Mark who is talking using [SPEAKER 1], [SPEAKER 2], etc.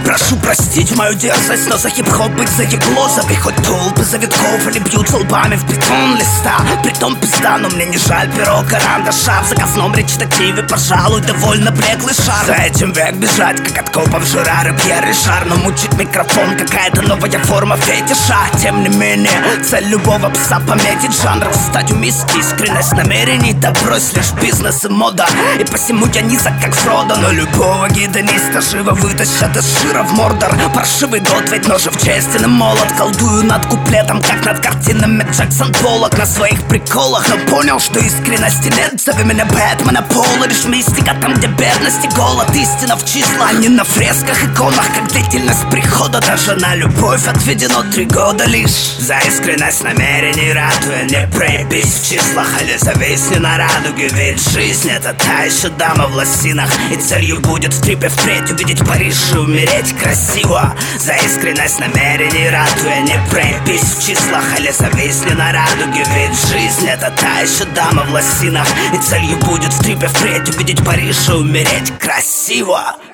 [SPEAKER 1] Прошу простить мою дерзость, но за хип-хоп быть загибло. Хоть толпы завитков или бьются лбами в бетон листа. Притом пизда, но мне не жаль перо карандаша. В заказном речитативе, пожалуй, довольно блеклый шар. За этим век бежать, как от копов Жерар и Пьер Ришар. Но мучить микрофон какая-то новая форма фетиша. Тем не менее, цель любого пса пометить жанр, стать умиски, искренность намерений. Да брось лишь бизнес и мода. И посему я низок как Фродо, но любого гедониста живо вытащат из Шира в Мордор. Паршивый год, ведь ножи в честен и молот. Колдую над куплетом, как над картинами Джексон Поллок. На своих приколах, но понял, что искренности нет. Зови меня Бэтмена, Пола, лишь мистика там, где бедность и голод. Истина в числах, а не на фресках, иконах. Как длительность прихода, даже на любовь отведено 3 года лишь. За искренность намерений ратуя, не проебись в числах, или зависни на радуге. Ведь жизнь — это та еще дама в лосинах. И целью будет в трипе впредь увидеть Париж и умереть красиво. За искренность намерений ратуя, не проебись в числах, или зависни на радуге. Ведь жизнь — это та еще дама в лосинах. И целью будет в трипе впредь увидеть Париж и умереть красиво.